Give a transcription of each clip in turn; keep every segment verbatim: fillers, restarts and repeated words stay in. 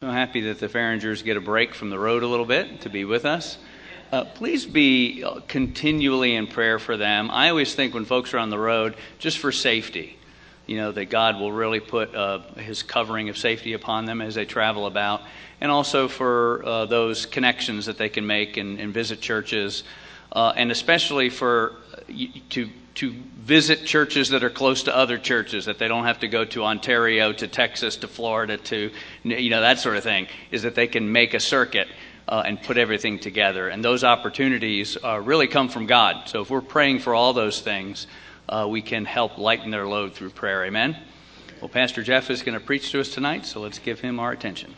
So happy that the Farringers get a break from the road a little bit to be with us. Uh, please be continually in prayer for them. I always think when folks are on the road, just for safety, you know, that God will really put uh, his covering of safety upon them as they travel about, and also for uh, those connections that they can make and, and visit churches, uh, and especially for uh, to to visit churches that are close to other churches, that they don't have to go to Ontario, to Texas, to Florida, to, you know, that sort of thing, is that they can make a circuit uh, and put everything together. And those opportunities uh, really come from God. So if we're praying for all those things, uh, we can help lighten their load through prayer. Amen? Well, Pastor Jeff is going to preach to us tonight, so let's give him our attention.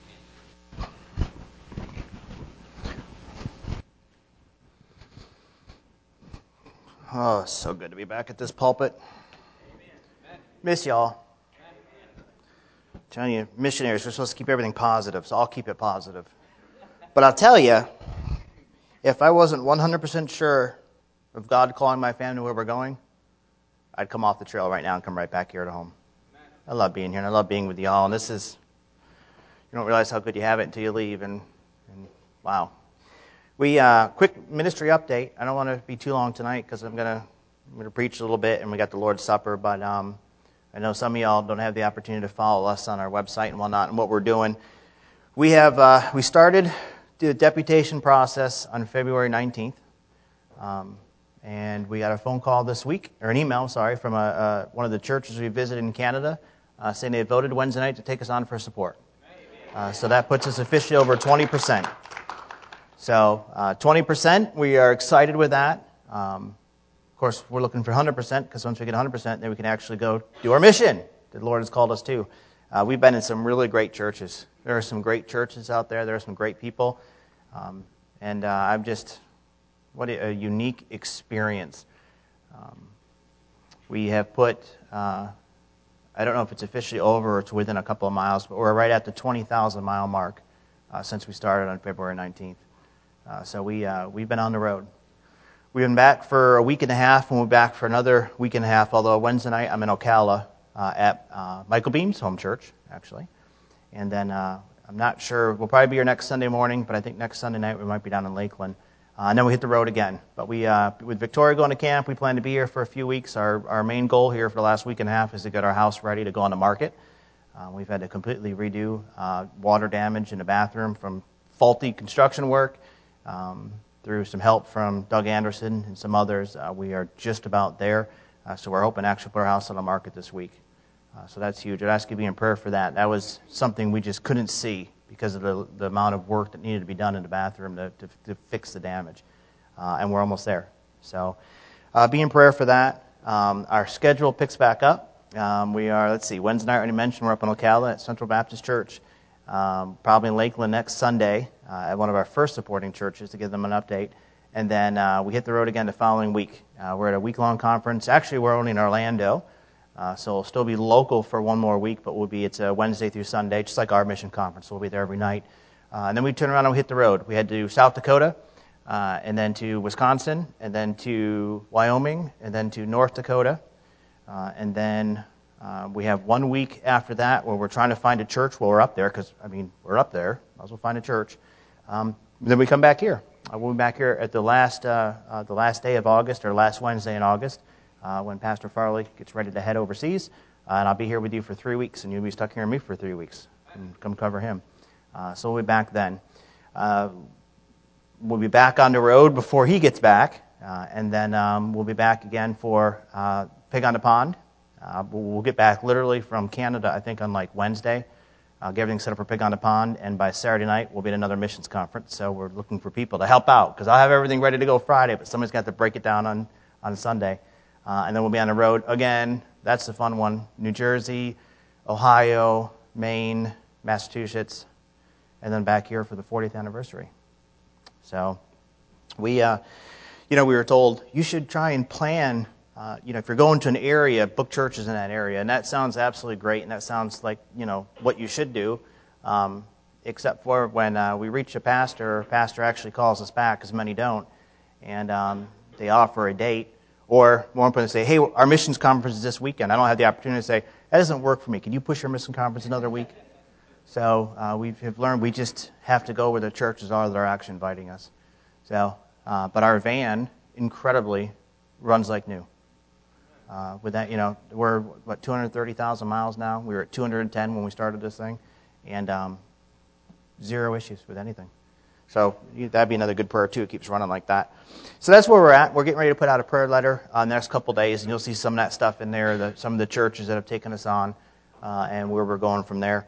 Oh, so good to be back at this pulpit. Amen. Miss y'all. Amen. Telling you, missionaries, we're supposed to keep everything positive, so I'll keep it positive. But I'll tell you, if I wasn't one hundred percent sure of God calling my family where we're going, I'd come off the trail right now and come right back here to home. Amen. I love being here, and I love being with y'all. And this is, you don't realize how good you have it until you leave, and, and wow. We uh, quick ministry update. I don't want to be too long tonight because I'm gonna I'm gonna preach a little bit, and we got the Lord's Supper. But um, I know some of y'all don't have the opportunity to follow us on our website and whatnot, and what we're doing. We have uh, we started the deputation process on February nineteenth, um, and we got a phone call this week, or an email, sorry, from a, uh, one of the churches we visited in Canada, uh, saying they voted Wednesday night to take us on for support. Uh, so that puts us officially over twenty percent. So uh, twenty percent, we are excited with that. Um, of course, we're looking for one hundred percent, because once we get one hundred percent, then we can actually go do our mission that the Lord has called us to. Uh, we've been in some really great churches. There are some great churches out there. There are some great people. Um, and uh, I'm just, what a, a unique experience. Um, we have put, uh, I don't know if it's officially over or it's within a couple of miles, but we're right at the twenty thousand mile mark uh, since we started on February nineteenth. Uh, so we, uh, we've been on the road. We've been back for a week and a half, and we're back for another week and a half, although Wednesday night I'm in Ocala uh, at uh, Michael Beam's home church, actually. And then uh, I'm not sure, we'll probably be here next Sunday morning, but I think next Sunday night we might be down in Lakeland. Uh, and then we hit the road again. But we, uh, with Victoria going to camp, we plan to be here for a few weeks. Our, our main goal here for the last week and a half is to get our house ready to go on the market. Uh, we've had to completely redo uh, water damage in the bathroom from faulty construction work. Um, through some help from Doug Anderson and some others, uh, we are just about there. Uh, so we're hoping to actually put our house on the market this week. Uh, so that's huge. I'd ask you to be in prayer for that. That was something we just couldn't see because of the, the amount of work that needed to be done in the bathroom to, to, to fix the damage. Uh, and we're almost there. So uh, be in prayer for that. Um, our schedule picks back up. Um, we are, let's see, Wednesday night, I already mentioned, we're up in Ocala at Central Baptist Church. Um, probably in Lakeland next Sunday uh, at one of our first supporting churches to give them an update. And then uh, we hit the road again the following week. Uh, we're at a week-long conference. Actually, we're only in Orlando, uh, so we'll still be local for one more week, but we'll be, it's a Wednesday through Sunday, just like our mission conference. We'll be there every night. Uh, and then we turn around and we hit the road. We head to South Dakota, uh, and then to Wisconsin, and then to Wyoming, and then to North Dakota, uh, and then... Uh, we have one week after that where we're trying to find a church while we're up there, because, I mean, we're up there. Might as well find a church. Um, then we come back here. Uh, we'll be back here at the last uh, uh, the last day of August, or last Wednesday in August, uh, when Pastor Farley gets ready to head overseas. Uh, and I'll be here with you for three weeks, and you'll be stuck here with me for three weeks. And come cover him. Uh, so we'll be back then. Uh, we'll be back on the road before he gets back, uh, and then um, we'll be back again for uh, Pig on the Pond. Uh, we'll get back literally from Canada, I think, on like Wednesday. Uh, get everything set up for Pig on the Pond, and by Saturday night, we'll be at another missions conference. So we're looking for people to help out, because I'll have everything ready to go Friday, but somebody's got to break it down on, on Sunday. Uh, and then we'll be on the road again. That's the fun one. New Jersey, Ohio, Maine, Massachusetts, and then back here for the fortieth anniversary. So we, uh, you know, we were told, you should try and plan. Uh, you know, if you're going to an area, book churches in that area. And that sounds absolutely great, and that sounds like, you know, what you should do, um, except for when uh, we reach a pastor, a pastor actually calls us back, because many don't, and um, they offer a date. Or, more importantly, say, hey, our missions conference is this weekend. I don't have the opportunity to say, that doesn't work for me. Can you push your mission conference another week? So uh, we have learned we just have to go where the churches are that are actually inviting us. So, uh, but our van, incredibly, runs like new. Uh, with that, you know, we're, what, two hundred thirty thousand miles now? We were at two hundred ten when we started this thing, and um, zero issues with anything. So that'd be another good prayer, too. It keeps running like that. So that's where we're at. We're getting ready to put out a prayer letter uh, in the next couple of days, and you'll see some of that stuff in there, the, some of the churches that have taken us on, uh, and where we're going from there.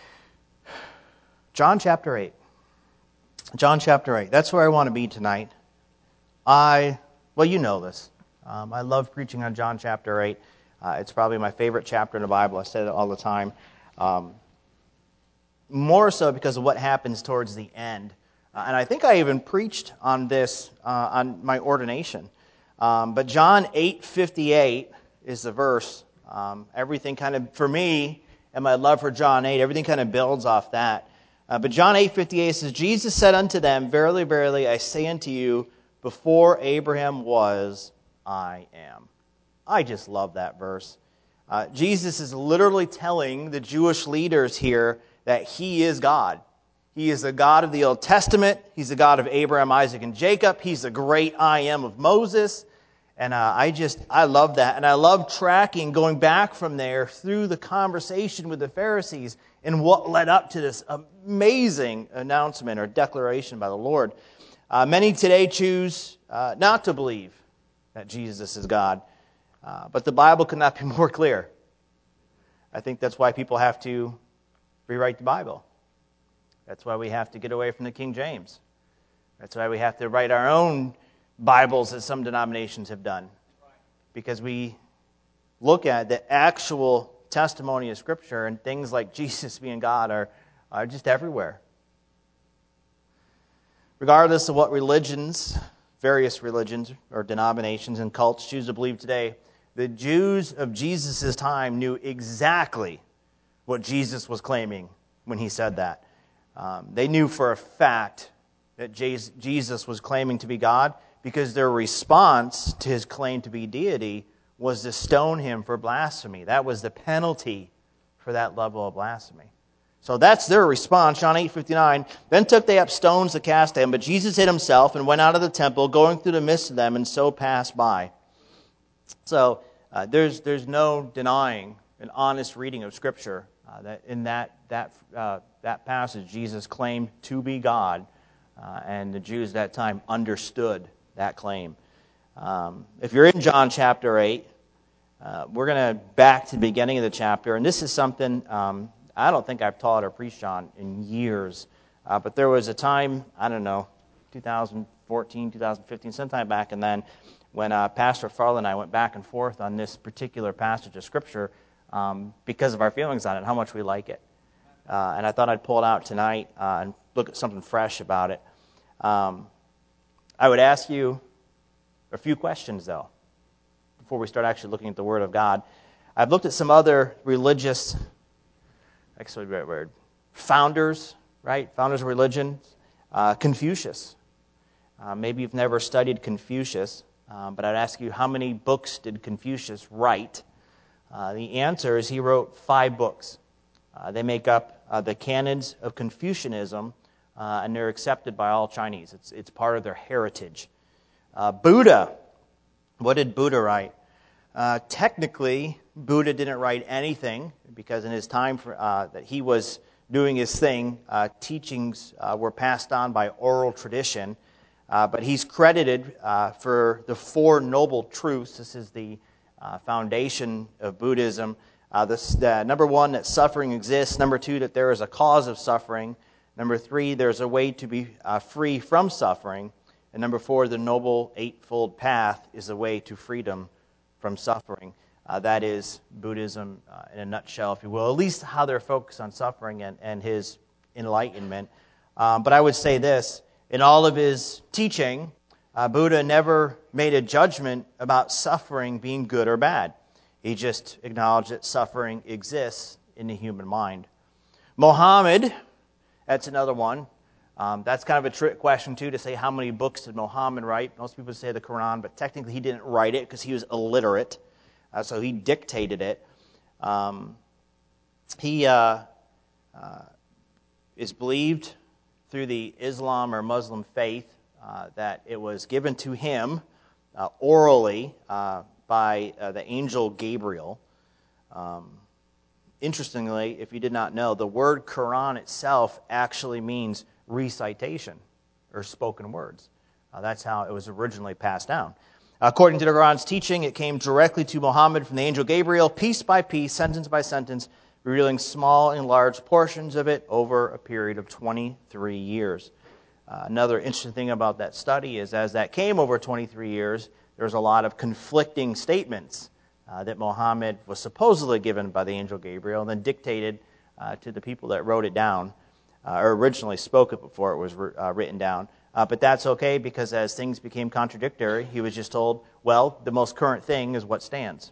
John chapter eight. John chapter eight. That's where I want to be tonight. I, well, you know this. Um, I love preaching on John chapter eight. Uh, it's probably my favorite chapter in the Bible. I say it all the time. Um, more so because of what happens towards the end. Uh, and I think I even preached on this uh, on my ordination. Um, but John eight fifty-eight is the verse. Um, everything kind of, for me, and my love for John eight, everything kind of builds off that. Uh, but John eight fifty-eight says, Jesus said unto them, Verily, verily, I say unto you, before Abraham was, I am. I just love that verse. Uh, Jesus is literally telling the Jewish leaders here that He is God. He is the God of the Old Testament. He's the God of Abraham, Isaac, and Jacob. He's the great I am of Moses. And uh, I just, I love that. And I love tracking, going back from there through the conversation with the Pharisees and what led up to this amazing announcement or declaration by the Lord. Uh, many today choose uh, not to believe that Jesus is God. Uh, but the Bible could not be more clear. I think that's why people have to rewrite the Bible. That's why we have to get away from the King James. That's why we have to write our own Bibles, as some denominations have done. Because we look at the actual testimony of Scripture, and things like Jesus being God are, are just everywhere. Regardless of what religions, various religions or denominations and cults choose to believe today, the Jews of Jesus' time knew exactly what Jesus was claiming when He said that. Um, they knew for a fact that Jesus was claiming to be God, because their response to His claim to be deity was to stone Him for blasphemy. That was the penalty for that level of blasphemy. So that's their response. John eight fifty-nine. Then took they up stones to cast at Him, but Jesus hid Himself and went out of the temple, going through the midst of them, and so passed by. So uh, there's there's no denying an honest reading of Scripture uh, that in that that uh, that passage Jesus claimed to be God, uh, and the Jews at that time understood that claim. Um, if you're in John chapter eight, uh, we're going to back to the beginning of the chapter, and this is something um, I don't think I've taught or preached on in years. Uh, but there was a time, I don't know, two thousand fourteen, two thousand fifteen, sometime back and then, when uh, Pastor Farley and I went back and forth on this particular passage of Scripture um, because of our feelings on it, how much we like it. Uh, and I thought I'd pull it out tonight uh, and look at something fresh about it. Um, I would ask you a few questions, though, before we start actually looking at the Word of God. I've looked at some other religious, actually, right word, founders, right? Founders of religion. Uh, Confucius. Uh, maybe you've never studied Confucius, um, but I'd ask you, how many books did Confucius write? Uh, the answer is he wrote five books. Uh, they make up uh, the canons of Confucianism, uh, and they're accepted by all Chinese. It's it's part of their heritage. Uh, Buddha. What did Buddha write? Uh, technically, Buddha didn't write anything, because in his time for, uh, that he was doing his thing, uh, teachings uh, were passed on by oral tradition. Uh, but he's credited uh, for the Four Noble Truths. This is the uh, foundation of Buddhism. Uh, this, uh, number one, that suffering exists. Number two, that there is a cause of suffering. Number three, there's a way to be uh, free from suffering. And number four, the Noble Eightfold Path is a way to freedom from suffering. Uh, that is Buddhism uh, in a nutshell, if you will, at least how they're focused on suffering and, and his enlightenment. Um, but I would say this, in all of his teaching, uh, Buddha never made a judgment about suffering being good or bad. He just acknowledged that suffering exists in the human mind. Muhammad, that's another one. Um, that's kind of a trick question, too, to say how many books did Muhammad write. Most people say the Quran, but technically he didn't write it because he was illiterate. Uh, so he dictated it. Um, he uh, uh, is believed through the Islam or Muslim faith uh, that it was given to him uh, orally uh, by uh, the angel Gabriel. Um, interestingly, if you did not know, the word Quran itself actually means recitation or spoken words. Uh, that's how it was originally passed down. According to the Quran's teaching, it came directly to Muhammad from the angel Gabriel, piece by piece, sentence by sentence, revealing small and large portions of it over a period of twenty-three years. Uh, another interesting thing about that study is as that came over twenty-three years, there's a lot of conflicting statements uh, that Muhammad was supposedly given by the angel Gabriel and then dictated uh, to the people that wrote it down, uh, or originally spoke it before it was uh, written down. Uh, but that's okay because as things became contradictory, he was just told, well, the most current thing is what stands.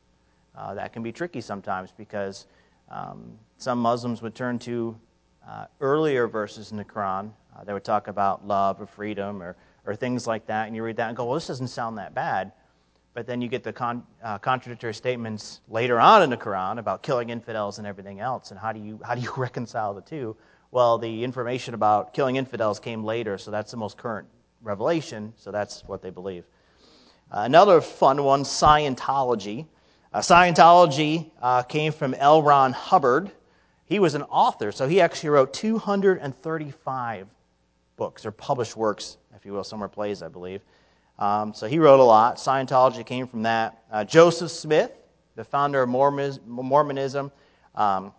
Uh, that can be tricky sometimes because um, some Muslims would turn to uh, earlier verses in the Quran. Uh, they would talk about love or freedom or, or things like that, and you read that and go, well, this doesn't sound that bad. But then you get the con- uh, contradictory statements later on in the Quran about killing infidels and everything else, and how do you how do you reconcile the two? Well, the information about killing infidels came later, so that's the most current revelation, so that's what they believe. Uh, another fun one, Scientology. Uh, Scientology uh, came from L. Ron Hubbard. He was an author, so he actually wrote two hundred thirty-five books, or published works, if you will, somewhere plays, I believe. Um, so he wrote a lot. Scientology came from that. Uh, Joseph Smith, the founder of Mormonism. Um,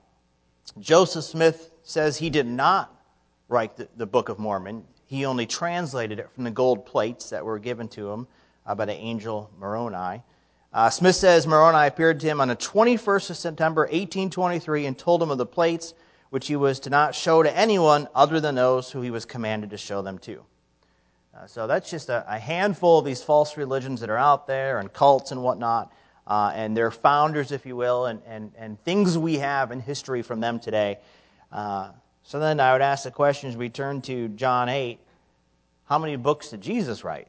Joseph Smith says he did not write the, the Book of Mormon. He only translated it from the gold plates that were given to him uh, by the angel Moroni. Uh, Smith says Moroni appeared to him on the twenty-first of September, eighteen twenty-three, and told him of the plates which he was to not show to anyone other than those who he was commanded to show them to. Uh, so that's just a, a handful of these false religions that are out there and cults and whatnot. Uh, and their founders, if you will, and, and, and things we have in history from them today. Uh, so then I would ask the question as we turn to John eight, how many books did Jesus write?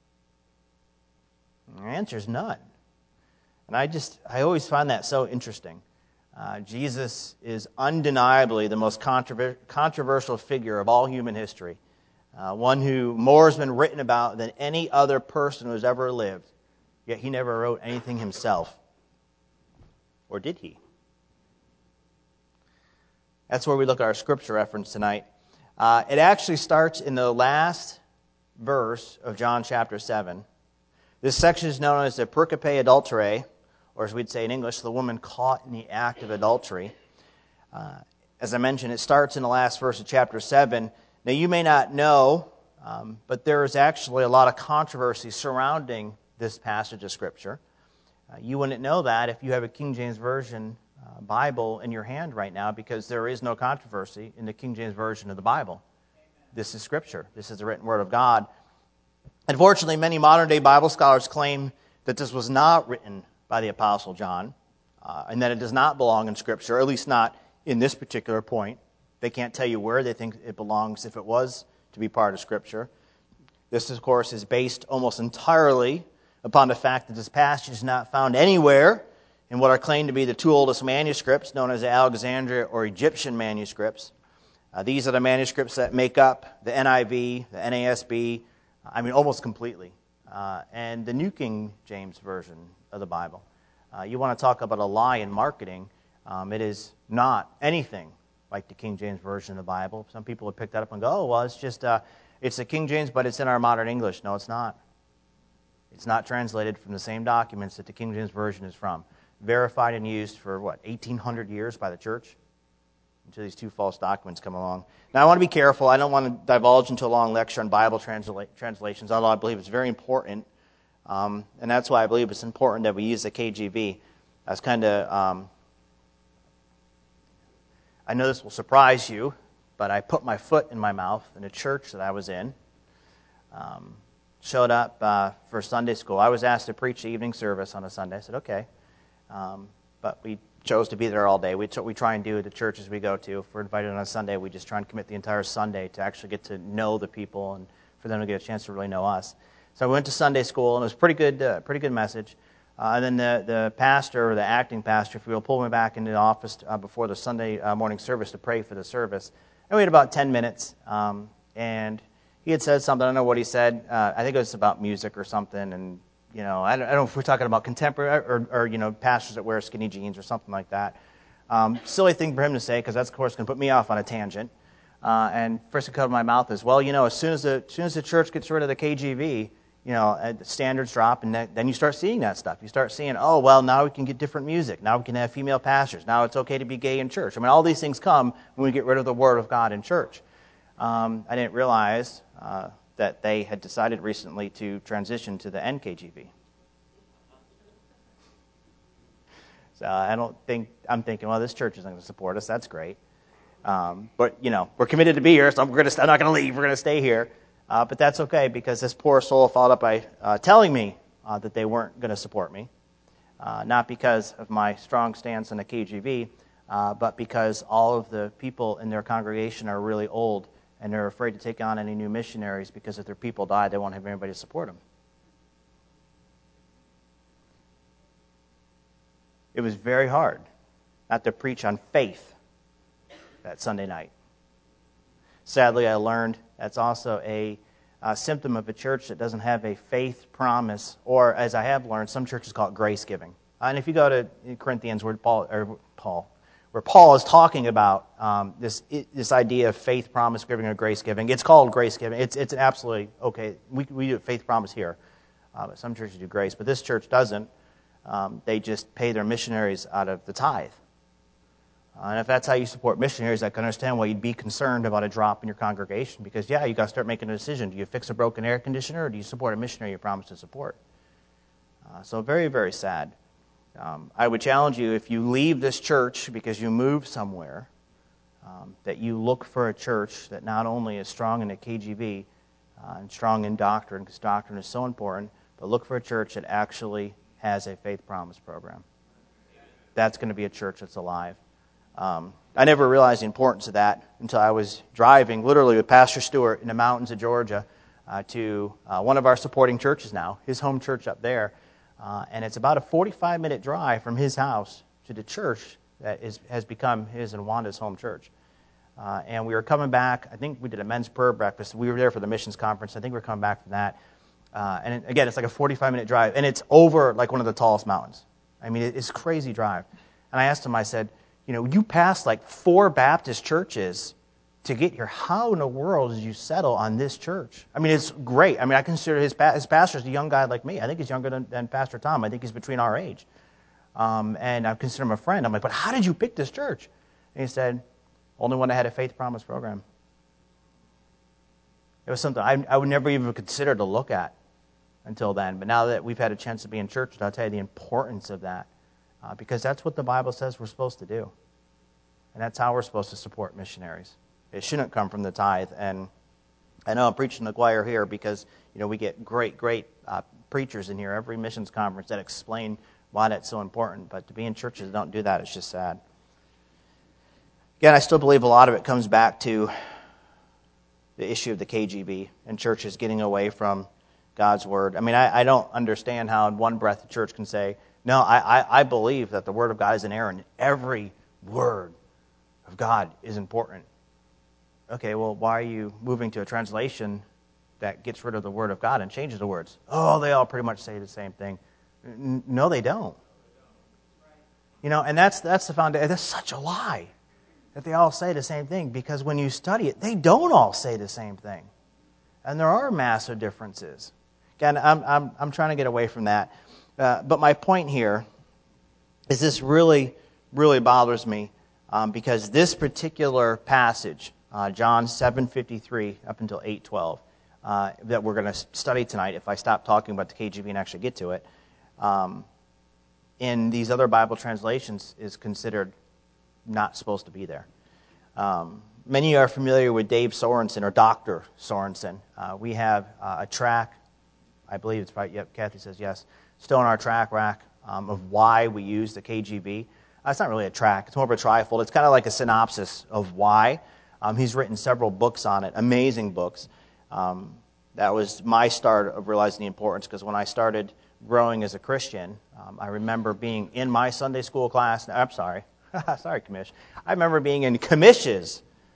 And the answer is none. And I just, I always find that so interesting. Uh, Jesus is undeniably the most controver- controversial figure of all human history. Uh, one who more has been written about than any other person who has ever lived. Yet he never wrote anything himself. Or did he? That's where we look at our scripture reference tonight. Uh, it actually starts in the last verse of John chapter seven. This section is known as the pericope adulterae, or as we'd say in English, the woman caught in the act of adultery. Uh, as I mentioned, it starts in the last verse of chapter seven. Now you may not know, um, but there is actually a lot of controversy surrounding this passage of Scripture. Uh, you wouldn't know that if you have a King James Version uh, Bible in your hand right now, because there is no controversy in the King James Version of the Bible. Amen. This is Scripture. This is the written Word of God. Unfortunately, many modern-day Bible scholars claim that this was not written by the Apostle John, uh, and that it does not belong in Scripture, or at least not in this particular point. They can't tell you where they think it belongs if it was to be part of Scripture. This, of course, is based almost entirely upon the fact that this passage is not found anywhere in what are claimed to be the two oldest manuscripts, known as the Alexandria or Egyptian manuscripts. Uh, these are the manuscripts that make up the N I V, the N A S B, I mean almost completely, uh, and the New King James Version of the Bible. Uh, you want to talk about a lie in marketing, um, it is not anything like the King James Version of the Bible. Some people would pick that up and go, oh, well, it's just, uh, it's the King James, but it's in our modern English. No, it's not. It's not translated from the same documents that the King James Version is from. Verified and used for, what, eighteen hundred years by the church? Until these two false documents come along. Now, I want to be careful. I don't want to divulge into a long lecture on Bible transla- translations, although I believe it's very important. Um, and that's why I believe it's important that we use the K J V. That's kind of, um, I know this will surprise you, but I put my foot in my mouth in a church that I was in. Um, showed up uh, for Sunday school. I was asked to preach the evening service on a Sunday. I said, okay. Um, but we chose to be there all day. We, t- we try and do at the churches we go to. If we're invited on a Sunday, we just try and commit the entire Sunday to actually get to know the people and for them to get a chance to really know us. So I went to Sunday school, and it was a pretty good, uh, pretty good message. Uh, and then the, the pastor, or the acting pastor, if you will, pulled me back into the office uh, before the Sunday uh, morning service to pray for the service. And we had about ten minutes, um, and he had said something. I don't know what he said. Uh, I think it was about music or something, and you know, I don't, I don't know if we're talking about contemporary or, or you know, pastors that wear skinny jeans or something like that. Um, silly thing for him to say, because that's of course going to put me off on a tangent. Uh, and first it comes to my mouth is, well, you know, as soon as the as soon as the church gets rid of the K G V, you know, uh, the standards drop, and then you start seeing that stuff. You start seeing, oh, well, now we can get different music. Now we can have female pastors. Now it's okay to be gay in church. I mean, all these things come when we get rid of the Word of God in church. Um, I didn't realize uh, that they had decided recently to transition to the N K G V. So I don't think, I'm thinking, well, this church isn't going to support us. That's great. Um, but, you know, we're committed to be here, so I'm, gonna, I'm not going to leave. We're going to stay here. Uh, but that's okay, because this poor soul followed up by uh, telling me uh, that they weren't going to support me. Uh, not because of my strong stance on the K G V, uh, but because all of the people in their congregation are really old, and they're afraid to take on any new missionaries because if their people die, they won't have anybody to support them. It was very hard not to preach on faith that Sunday night. Sadly, I learned that's also a, a symptom of a church that doesn't have a faith promise, or as I have learned, some churches call it grace giving. And if you go to Corinthians, where Paul, or Paul, where Paul is talking about um, this this idea of faith promise giving or grace giving, it's called grace giving. It's it's an absolutely okay. We we do faith promise here, uh, but some churches do grace, but this church doesn't. Um, they just pay their missionaries out of the tithe. Uh, and if that's how you support missionaries, I can understand why you'd be concerned about a drop in your congregation. Because, yeah, you got to start making a decision. Do you fix a broken air conditioner, or do you support a missionary you promised to support? Uh, so very, very sad. Um, I would challenge you, if you leave this church because you move somewhere, um, that you look for a church that not only is strong in the K G V uh, and strong in doctrine, because doctrine is so important, but look for a church that actually has a faith promise program. That's going to be a church that's alive. Um, I never realized the importance of that until I was driving, literally with Pastor Stewart in the mountains of Georgia, uh, to uh, one of our supporting churches now, his home church up there. Uh, and it's about a forty-five minute drive from his house to the church that is, has become his and Wanda's home church. Uh, and we were coming back. I think we did a men's prayer breakfast. We were there for the missions conference. I think we were coming back from that. Uh, and it, again, it's like a forty-five minute drive. And it's over like one of the tallest mountains. I mean, it, it's a crazy drive. And I asked him, I said, you know, you passed like four Baptist churches to get here. How in the world did you settle on this church? I mean, it's great. I mean, I consider his, his pastor's a young guy like me. I think he's younger than, than Pastor Tom. I think he's between our age. Um, and I consider him a friend. I'm like, but how did you pick this church? And he said, only one that had a faith promise program. It was something I, I would never even consider to look at until then. But now that we've had a chance to be in church, I'll tell you the importance of that. Uh, because that's what the Bible says we're supposed to do. And that's how we're supposed to support missionaries. It shouldn't come from the tithe. And I know I'm preaching the choir here because, you know, we get great, great uh, preachers in here every missions conference that explain why that's so important. But to be in churches that don't do that, it's just sad. Again, I still believe a lot of it comes back to the issue of the K G B and churches getting away from God's Word. I mean, I, I don't understand how in one breath the church can say, no, I, I, I believe that the Word of God is inerrant. Every word of God is important. Okay, well, why are you moving to a translation that gets rid of the Word of God and changes the words? Oh, they all pretty much say the same thing. N- no, they don't. You know, and that's that's the foundation. That's such a lie that they all say the same thing, because when you study it, they don't all say the same thing. And there are massive differences. Again, I'm I'm I'm trying to get away from that. Uh, but my point here is this really, really bothers me um, because this particular passage, uh, John seven fifty-three up until eight twelve, uh, that we're going to study tonight, if I stop talking about the K G V and actually get to it, um, in these other Bible translations is considered not supposed to be there. Um, many are familiar with Dave Sorensen or Doctor Sorensen. Uh, we have uh, a track, I believe it's right, yep, Kathy says yes, still in our track rack um, of why we use the K G V. Uh, it's not really a track. It's more of a trifold. It's kind of like a synopsis of why. Um, he's written several books on it, amazing books. Um, that was my start of realizing the importance, because when I started growing as a Christian, um, I remember being in my Sunday school class. I'm sorry. sorry, Commish. I remember being in Commish's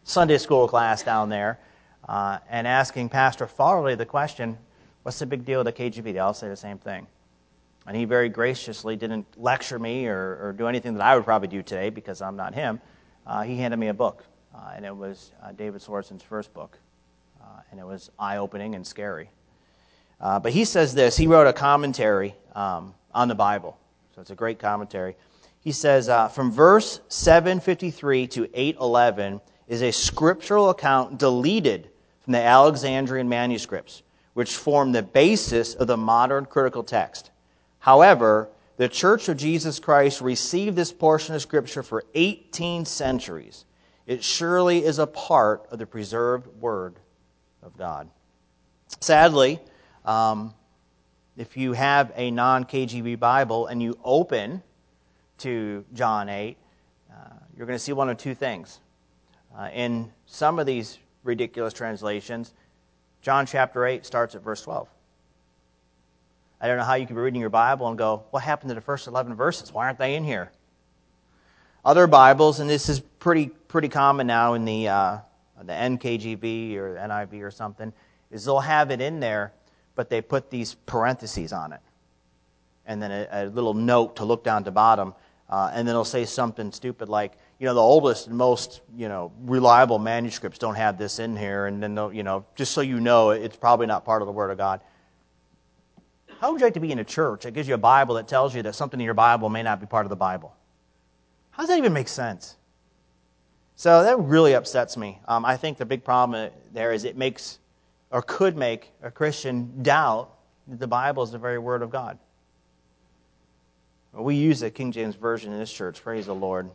Sunday school class down there uh, and asking Pastor Farley the question, what's the big deal with the K G B? They all say the same thing. And he very graciously didn't lecture me or, or do anything that I would probably do today because I'm not him. Uh, he handed me a book, uh, and it was uh, David Swartzen's first book. Uh, and it was eye-opening and scary. Uh, but he says this. He wrote a commentary um, on the Bible. So it's a great commentary. He says, uh, from verse seven fifty-three to eight eleven is a scriptural account deleted from the Alexandrian manuscripts, which form the basis of the modern critical text. However, the Church of Jesus Christ received this portion of Scripture for eighteen centuries. It surely is a part of the preserved Word of God. Sadly, um, if you have a non-K G B Bible and you open to John eight, uh, you're going to see one of two things. Uh, in some of these ridiculous translations, John chapter eight starts at verse twelve. I don't know how you can be reading your Bible and go, what happened to the first eleven verses? Why aren't they in here? Other Bibles, and this is pretty pretty common now in the uh, the N K J V or N I V or something, is they'll have it in there, but they put these parentheses on it. And then a, a little note to look down to bottom, uh, and then it'll say something stupid like, you know, the oldest and most, you know, reliable manuscripts don't have this in here, and then they'll, you know, just so you know, it's probably not part of the Word of God. How would you like to be in a church that gives you a Bible that tells you that something in your Bible may not be part of the Bible? How does that even make sense? So that really upsets me. Um, I think the big problem there is it makes, or could make, a Christian doubt that the Bible is the very Word of God. We use the King James Version in this church, praise the Lord.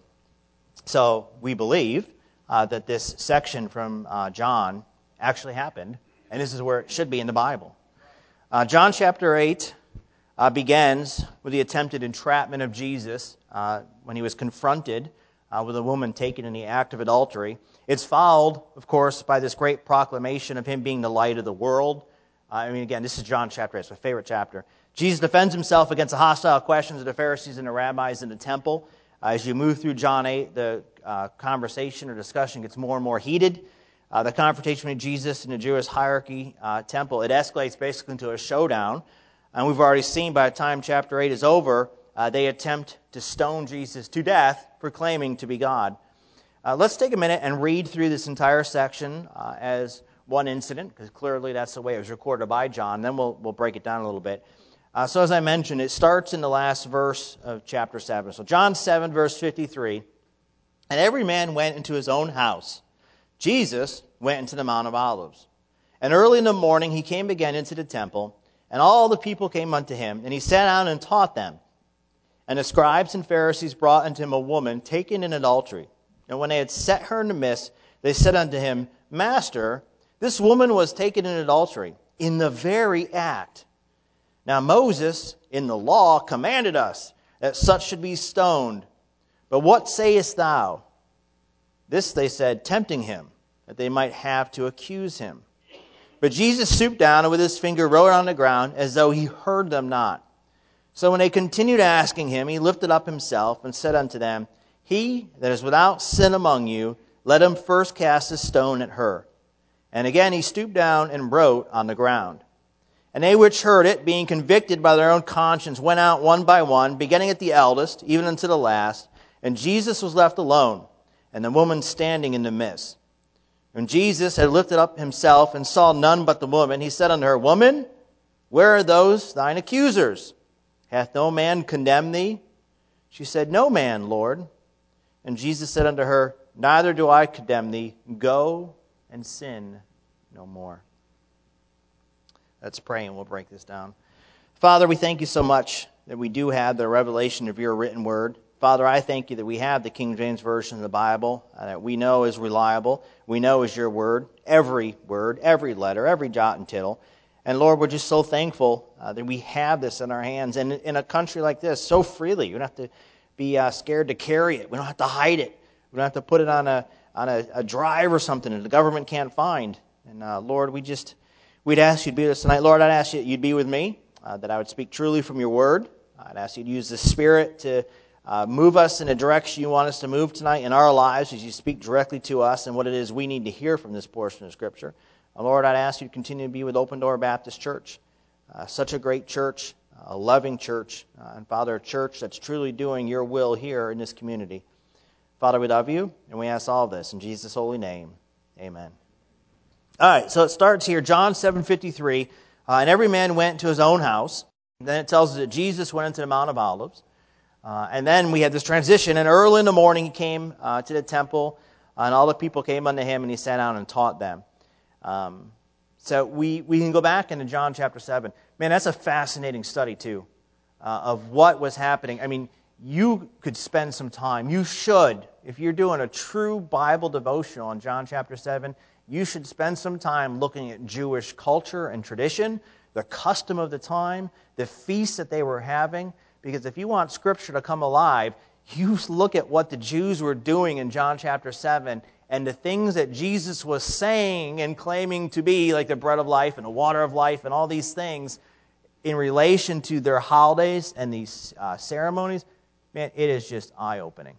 So we believe uh, that this section from uh, John actually happened, and this is where it should be in the Bible. Uh, John chapter eight uh, begins with the attempted entrapment of Jesus uh, when he was confronted uh, with a woman taken in the act of adultery. It's followed, of course, by this great proclamation of him being the light of the world. Uh, I mean, again, this is John chapter eight, it's my favorite chapter. Jesus defends himself against the hostile questions of the Pharisees and the rabbis in the temple. Uh, as you move through John eight, the uh, conversation or discussion gets more and more heated. Uh, the confrontation between Jesus and the Jewish hierarchy uh, temple, it escalates basically into a showdown. And we've already seen by the time chapter eight is over, uh, they attempt to stone Jesus to death for claiming to be God. Uh, let's take a minute and read through this entire section uh, as one incident, because clearly that's the way it was recorded by John. Then we'll, we'll break it down a little bit. Uh, so as I mentioned, it starts in the last verse of chapter seven. So John seven, verse fifty-three, and every man went into his own house. Jesus went into the Mount of Olives. And early in the morning he came again into the temple, and all the people came unto him, and he sat down and taught them. And the scribes and Pharisees brought unto him a woman taken in adultery. And when they had set her in the midst, they said unto him, Master, this woman was taken in adultery, in the very act. Now Moses, in the law, commanded us that such should be stoned. But what sayest thou? This they said, tempting him, that they might have to accuse him. But Jesus stooped down and with his finger wrote on the ground, as though he heard them not. So when they continued asking him, he lifted up himself and said unto them, He that is without sin among you, let him first cast a stone at her. And again he stooped down and wrote on the ground. And they which heard it, being convicted by their own conscience, went out one by one, beginning at the eldest, even unto the last. And Jesus was left alone, and the woman standing in the midst. When Jesus had lifted up himself and saw none but the woman, he said unto her, Woman, where are those thine accusers? Hath no man condemned thee? She said, No man, Lord. And Jesus said unto her, Neither do I condemn thee. Go and sin no more. Let's pray and we'll break this down. Father, we thank you so much that we do have the revelation of your written word. Father, I thank you that we have the King James Version of the Bible uh, that we know is reliable. We know is your word, every word, every letter, every jot and tittle. And Lord, we're just so thankful uh, that we have this in our hands. And in a country like this, so freely, you don't have to be uh, scared to carry it. We don't have to hide it. We don't have to put it on a on a, a drive or something that the government can't find. And uh, Lord, we just, we'd ask you to be with us tonight. Lord, I'd ask you that you'd be with me, uh, that I would speak truly from your word. I'd ask you to use the Spirit to Uh, move us in a direction you want us to move tonight in our lives as you speak directly to us and what it is we need to hear from this portion of Scripture. Uh, Lord, I'd ask you to continue to be with Open Door Baptist Church. Uh, such a great church, a loving church, uh, and Father, a church that's truly doing your will here in this community. Father, we love you, and we ask all of this in Jesus' holy name. Amen. All right, so it starts here, John seven fifty-three, uh, and every man went to his own house. Then it tells us that Jesus went into the Mount of Olives. Uh, and then we had this transition, and early in the morning he came uh, to the temple, uh, and all the people came unto him, and he sat down and taught them. Um, so we, we can go back into John chapter seven. Man, that's a fascinating study, too, uh, of what was happening. I mean, you could spend some time, you should, if you're doing a true Bible devotional on John chapter seven, you should spend some time looking at Jewish culture and tradition, the custom of the time, the feasts that they were having. Because if you want Scripture to come alive, you look at what the Jews were doing in John chapter seven and the things that Jesus was saying and claiming to be like the bread of life and the water of life and all these things in relation to their holidays and these uh, ceremonies. Man, it is just eye-opening.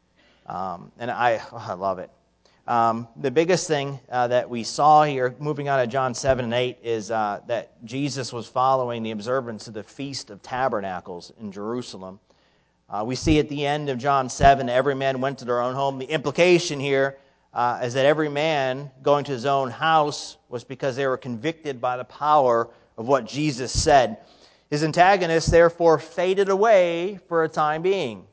Um, and I, oh, I love it. Um, the biggest thing uh, that we saw here, moving on to John seven and eight, is uh, that Jesus was following the observance of the Feast of Tabernacles in Jerusalem. Uh, we see at the end of John seven, every man went to their own home. The implication here uh, is that every man going to his own house was because they were convicted by the power of what Jesus said. His antagonists, therefore, faded away for a time being.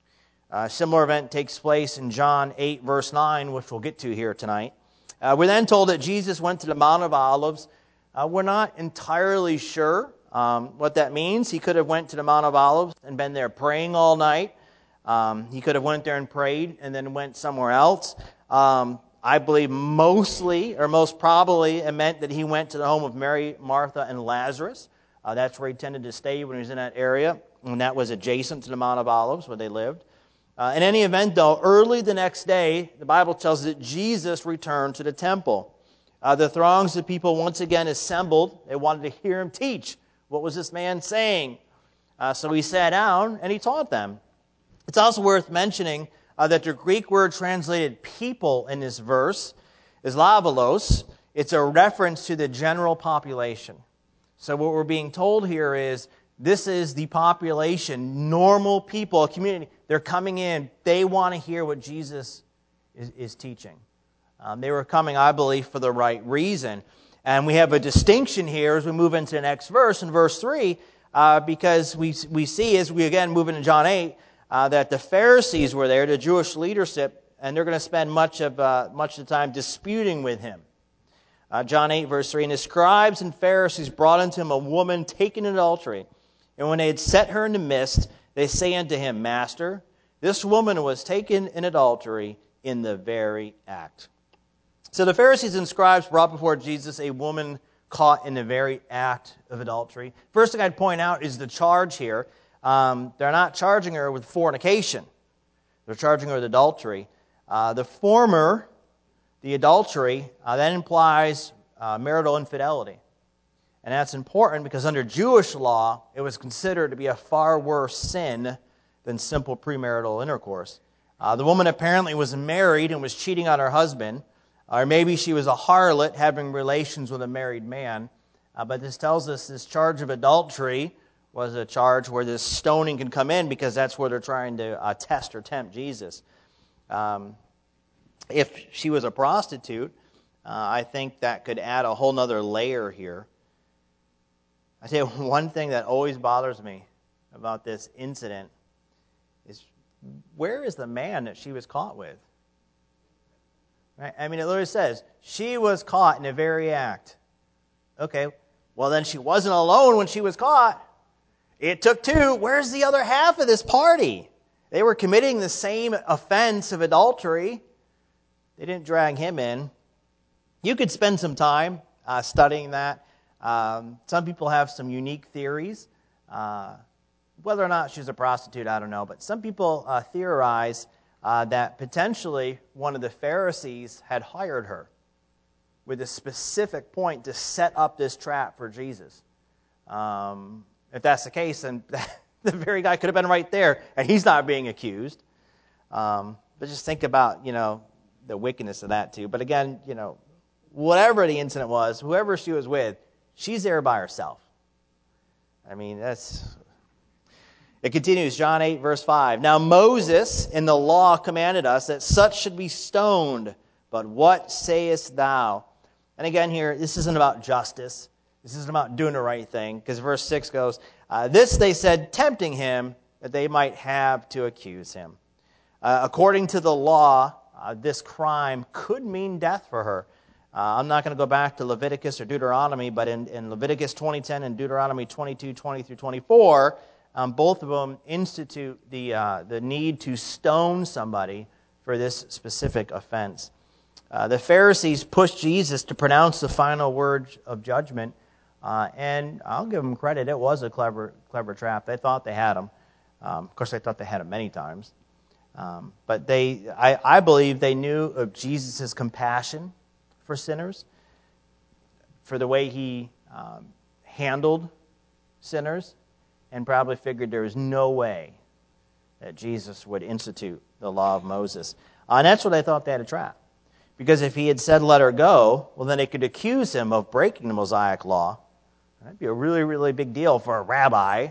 A similar event takes place in John eight, verse nine, which we'll get to here tonight. Uh, we're then told that Jesus went to the Mount of Olives. Uh, we're not entirely sure um, what that means. He could have went to the Mount of Olives and been there praying all night. Um, he could have went there and prayed and then went somewhere else. Um, I believe mostly, or most probably, it meant that he went to the home of Mary, Martha, and Lazarus. Uh, that's where he tended to stay when he was in that area, and that was adjacent to the Mount of Olives where they lived. Uh, in any event, though, early the next day, the Bible tells us that Jesus returned to the temple. Uh, the throngs of people once again assembled. They wanted to hear him teach. What was this man saying? Uh, so he sat down and he taught them. It's also worth mentioning uh, that the Greek word translated people in this verse is lavalos. It's a reference to the general population. So what we're being told here is this is the population, normal people, a community. They're coming in. They want to hear what Jesus is, is teaching. Um, they were coming, I believe, for the right reason. And we have a distinction here as we move into the next verse, in verse three, uh, because we we see as we again move into John eight, uh, that the Pharisees were there, the Jewish leadership, and they're going to spend much of uh, much of the time disputing with him. Uh, John eight, verse three, and the scribes and Pharisees brought unto him a woman taken in adultery. And when they had set her in the midst, they say unto him, Master, this woman was taken in adultery in the very act. So the Pharisees and scribes brought before Jesus a woman caught in the very act of adultery. First thing I'd point out is the charge here. Um, they're not charging her with fornication. They're charging her with adultery. Uh, the former, the adultery, uh, that implies uh, marital infidelity. And that's important because under Jewish law, it was considered to be a far worse sin than simple premarital intercourse. Uh, the woman apparently was married and was cheating on her husband, or maybe she was a harlot having relations with a married man. Uh, but this tells us this charge of adultery was a charge where this stoning can come in because that's where they're trying to uh, test or tempt Jesus. Um, if she was a prostitute, uh, I think that could add a whole other layer here. I tell you, one thing that always bothers me about this incident is where is the man that she was caught with? Right? I mean, it literally says, she was caught in the very act. Okay, well then she wasn't alone when she was caught. It took two. Where's the other half of this party? They were committing the same offense of adultery. They didn't drag him in. You could spend some time uh, studying that. Um, some people have some unique theories. Uh, whether or not she's a prostitute, I don't know. But some people uh, theorize uh, that potentially one of the Pharisees had hired her with a specific point to set up this trap for Jesus. Um, if that's the case, then The very guy could have been right there, and he's not being accused. Um, but just think about, you know, the wickedness of that too. But again, you know, whatever the incident was, whoever she was with, she's there by herself. I mean, that's... It continues, John eight, verse five. Now Moses in the law commanded us that such should be stoned, but what sayest thou? And again here, this isn't about justice. This isn't about doing the right thing, because verse six goes, uh, this they said, tempting him, that they might have to accuse him. Uh, according to the law, uh, this crime could mean death for her. Uh, I'm not going to go back to Leviticus or Deuteronomy, but in, in Leviticus twenty ten and Deuteronomy twenty-two, twenty through twenty-four, um, both of them institute the, uh, the need to stone somebody for this specific offense. Uh, the Pharisees pushed Jesus to pronounce the final word of judgment, uh, and I'll give them credit. It was a clever, clever trap. They thought they had him. Um, of course, they thought they had him many times. Um, but they, I, I believe they knew of Jesus' compassion for sinners, for the way he um, handled sinners, and probably figured there was no way that Jesus would institute the law of Moses. Uh, and that's what they thought they had a trap. Because if he had said, let her go, well, then they could accuse him of breaking the Mosaic law. That'd be a really, really big deal for a rabbi.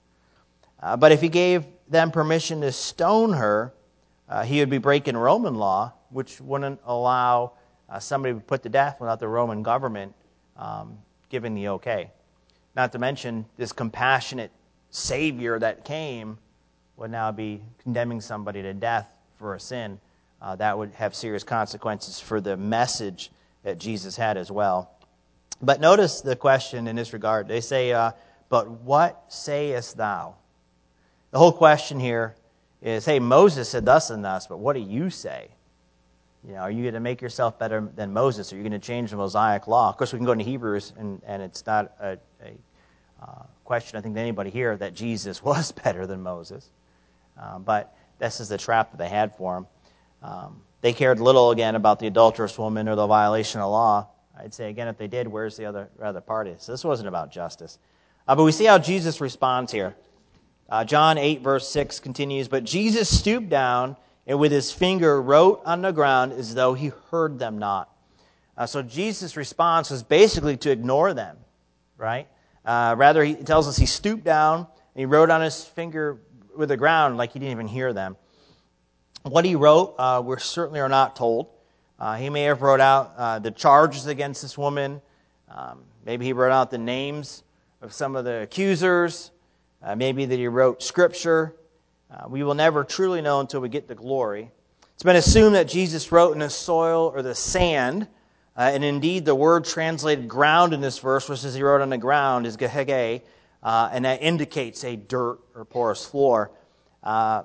Uh, but if he gave them permission to stone her, uh, he would be breaking Roman law, which wouldn't allow uh, somebody to be put to death without the Roman government um, giving the okay. Not to mention, this compassionate Savior that came would now be condemning somebody to death for a sin. Uh, that would have serious consequences for the message that Jesus had as well. But notice the question in this regard. They say, uh, but what sayest thou? The whole question here is, hey, Moses said thus and thus, but what do you say? You know, are you going to make yourself better than Moses? Are you going to change the Mosaic law? Of course, we can go into Hebrews, and, and it's not a, a uh, question, I think, to anybody here that Jesus was better than Moses. Um, but this is the trap that they had for him. Um, they cared little, again, about the adulterous woman or the violation of law. I'd say, again, if they did, where's the other, other party? So this wasn't about justice. Uh, but we see how Jesus responds here. Uh, John eight, verse six continues, but Jesus stooped down and with his finger wrote on the ground as though he heard them not. Uh, so Jesus' response was basically to ignore them, right? Uh, rather, he tells us he stooped down and he wrote on his finger with the ground like he didn't even hear them. What he wrote, uh, we certainly are not told. Uh, he may have wrote out uh, the charges against this woman. Um, maybe he wrote out the names of some of the accusers. Uh, maybe that he wrote scripture. Uh, we will never truly know until we get to glory. It's been assumed that Jesus wrote in the soil or the sand. Uh, and indeed, the word translated ground in this verse, which is he wrote on the ground, is gehege. Uh, and that indicates a dirt or porous floor. Uh,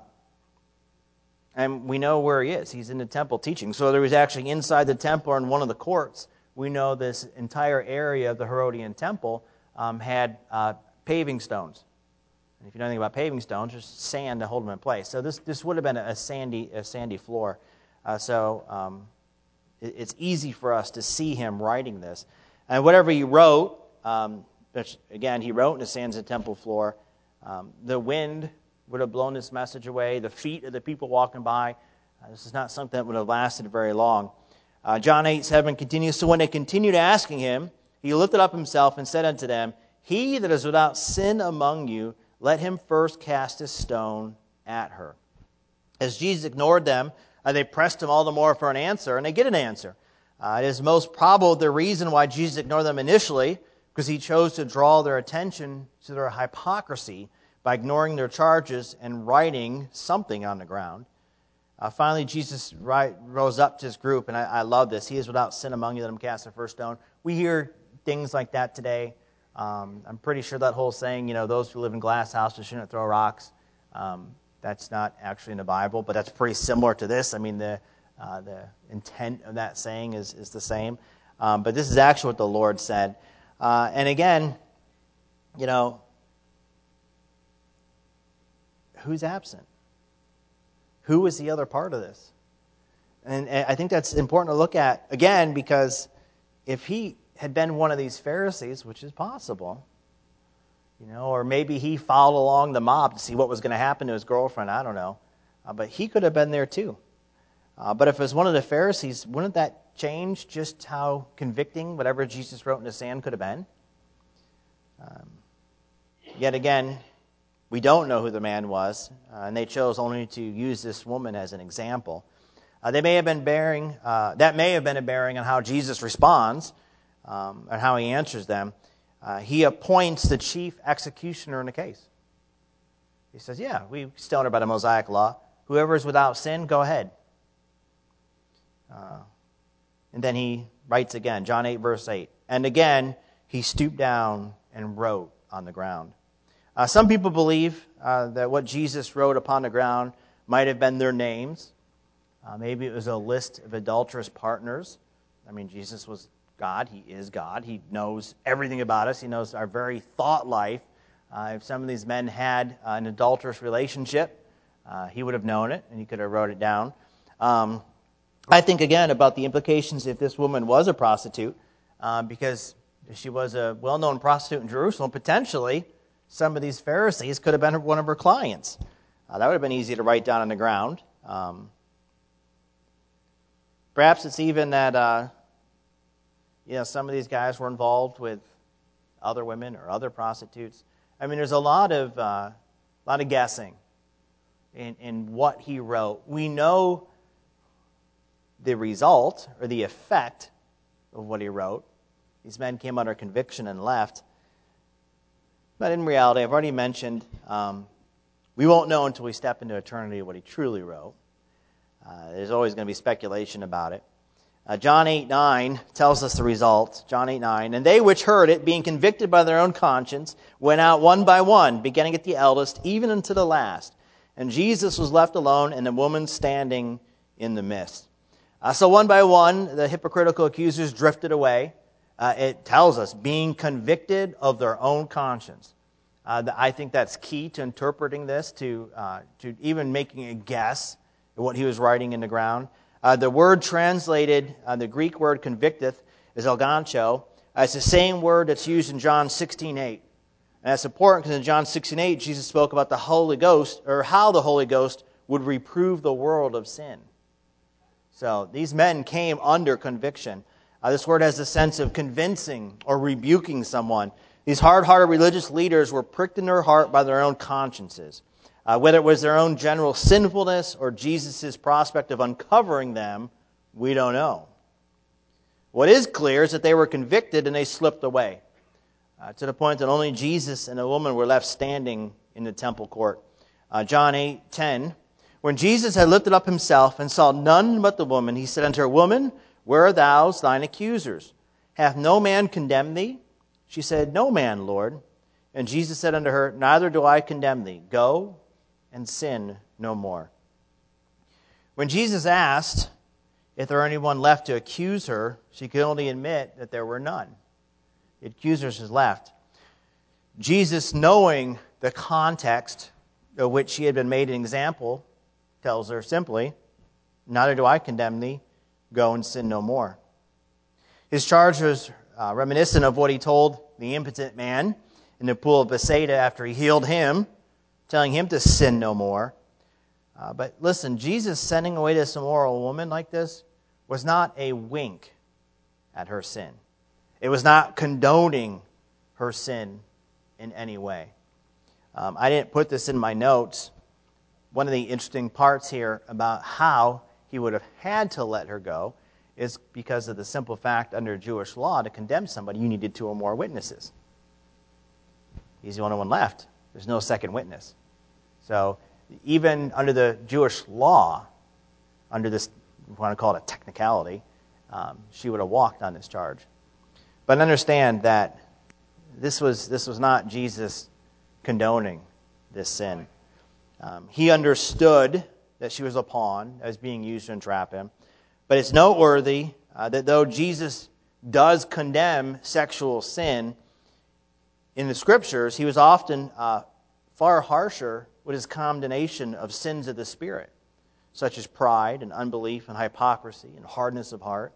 and we know where he is. He's in the temple teaching. So whether he's actually inside the temple or in one of the courts, we know this entire area of the Herodian temple um, had uh, paving stones. And if you know anything about paving stones, just sand to hold them in place. So this this would have been a sandy a sandy floor. Uh, so um, it, it's easy for us to see him writing this. And whatever he wrote, um, which, again, he wrote in the sands of the temple floor. Um, the wind would have blown this message away. The feet of the people walking by. Uh, this is not something that would have lasted very long. Uh, John eight seven continues, so when they continued asking him, he lifted up himself and said unto them, he that is without sin among you, let him first cast a stone at her. As Jesus ignored them, uh, they pressed him all the more for an answer, and they get an answer. Uh, it is most probable the reason why Jesus ignored them initially, because he chose to draw their attention to their hypocrisy by ignoring their charges and writing something on the ground. Uh, finally, Jesus right, rose up to his group, and I, I love this. He is without sin among you, let him cast the first stone. We hear things like that today. Um, I'm pretty sure that whole saying, you know, those who live in glass houses shouldn't throw rocks. Um, that's not actually in the Bible, but that's pretty similar to this. I mean, the uh, the intent of that saying is, is the same. Um, but this is actually what the Lord said. Uh, and again, you know, who's absent? Who is the other part of this? And, and I think that's important to look at, again, because if he had been one of these Pharisees, which is possible, You know, or maybe he followed along the mob to see what was going to happen to his girlfriend. I don't know. Uh, but he could have been there too. Uh, but if it was one of the Pharisees, wouldn't that change just how convicting whatever Jesus wrote in the sand could have been? Um, yet again, we don't know who the man was, uh, and they chose only to use this woman as an example. Uh, they may have been bearing, uh, that may have been a bearing on how Jesus responds um, and how he answers them. Uh, he appoints the chief executioner in the case. He says, yeah, we stone her by the Mosaic law. Whoever is without sin, go ahead. Uh, and then he writes again, John eight, verse eight. And again, he stooped down and wrote on the ground. Uh, some people believe uh, that what Jesus wrote upon the ground might have been their names. Uh, maybe it was a list of adulterous partners. I mean, Jesus was God. He is God. He knows everything about us. He knows our very thought life. Uh, if some of these men had uh, an adulterous relationship, uh, he would have known it, and he could have wrote it down. Um, I think, again, about the implications if this woman was a prostitute, uh, because if she was a well-known prostitute in Jerusalem, potentially some of these Pharisees could have been one of her clients. Uh, that would have been easy to write down on the ground. Um, perhaps it's even that uh, you know, some of these guys were involved with other women or other prostitutes. I mean, there's a lot of uh, lot of guessing in, in what he wrote. We know the result or the effect of what he wrote. These men came under conviction and left. But in reality, I've already mentioned, um, we won't know until we step into eternity what he truly wrote. Uh, there's always going to be speculation about it. Uh, John eight nine tells us the result. John eight nine. And they which heard it, being convicted by their own conscience, went out one by one, beginning at the eldest, even unto the last. And Jesus was left alone, and the woman standing in the midst. Uh, so one by one, the hypocritical accusers drifted away. Uh, it tells us, being convicted of their own conscience. Uh, I think that's key to interpreting this, to uh, to even making a guess at what he was writing in the ground. Uh, the word translated, uh, the Greek word convicteth, is elgancho. Uh, it's the same word that's used in John sixteen eight. And that's important because in John sixteen eight, Jesus spoke about the Holy Ghost, or how the Holy Ghost would reprove the world of sin. So these men came under conviction. Uh, this word has the sense of convincing or rebuking someone. These hard-hearted religious leaders were pricked in their heart by their own consciences. Uh, whether it was their own general sinfulness or Jesus' prospect of uncovering them, we don't know. What is clear is that they were convicted and they slipped away, uh, to the point that only Jesus and a woman were left standing in the temple court. Uh, John eight ten. When Jesus had lifted up himself and saw none but the woman, he said unto her, Woman, where are thou thine accusers? Hath no man condemned thee? She said, No man, Lord. And Jesus said unto her, Neither do I condemn thee. Go and sin no more. When Jesus asked if there were anyone left to accuse her, she could only admit that there were none. The accusers had left. Jesus, knowing the context of which she had been made an example, tells her simply, Neither do I condemn thee. Go and sin no more. His charge was uh, reminiscent of what he told the impotent man in the pool of Bethsaida after he healed him, telling him to sin no more. Uh, but listen, Jesus sending away this immoral woman like this was not a wink at her sin. It was not condoning her sin in any way. Um, I didn't put this in my notes. One of the interesting parts here about how he would have had to let her go is because of the simple fact under Jewish law, to condemn somebody, you needed two or more witnesses. He's the only one left. There's no second witness. So even under the Jewish law, under this, if you want to call it a technicality, um, she would have walked on this charge. But understand that this was this was not Jesus condoning this sin. Um, he understood that she was a pawn that was being used to entrap him. But it's noteworthy uh, that though Jesus does condemn sexual sin in the Scriptures, he was often uh, far harsher with his condemnation of sins of the Spirit, such as pride and unbelief and hypocrisy and hardness of heart.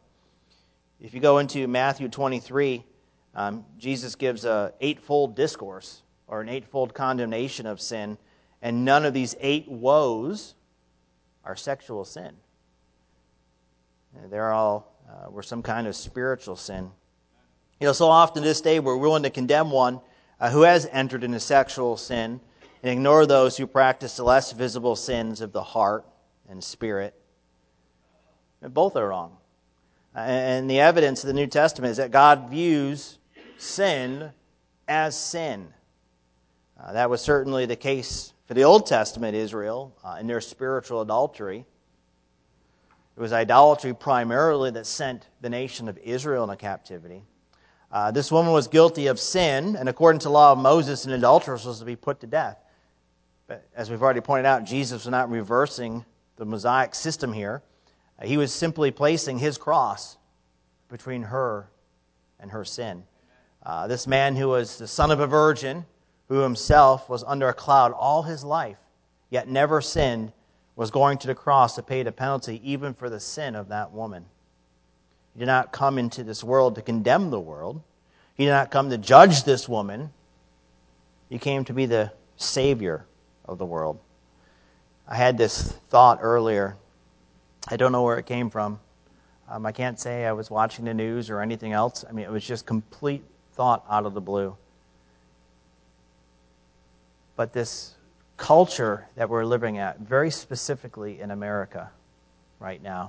If you go into Matthew twenty-three, um, Jesus gives an eightfold discourse or an eightfold condemnation of sin, and none of these eight woes are sexual sin. They're all uh, were some kind of spiritual sin. You know, so often this day we're willing to condemn one uh, who has entered into sexual sin and ignore those who practice the less visible sins of the heart and spirit. And both are wrong. And the evidence of the New Testament is that God views sin as sin. Uh, that was certainly the case for the Old Testament Israel uh, in their spiritual adultery. It was idolatry primarily that sent the nation of Israel into captivity. Uh, this woman was guilty of sin, and according to the law of Moses, an adulteress was to be put to death. But as we've already pointed out, Jesus was not reversing the Mosaic system here. Uh, he was simply placing his cross between her and her sin. Uh, this man who was the son of a virgin, who himself was under a cloud all his life, yet never sinned, was going to the cross to pay the penalty even for the sin of that woman. He did not come into this world to condemn the world. He did not come to judge this woman. He came to be the Savior of the world. I had this thought earlier. I don't know where it came from. Um, I can't say I was watching the news or anything else. I mean, it was just complete thought out of the blue. But this culture that we're living at, very specifically in America right now,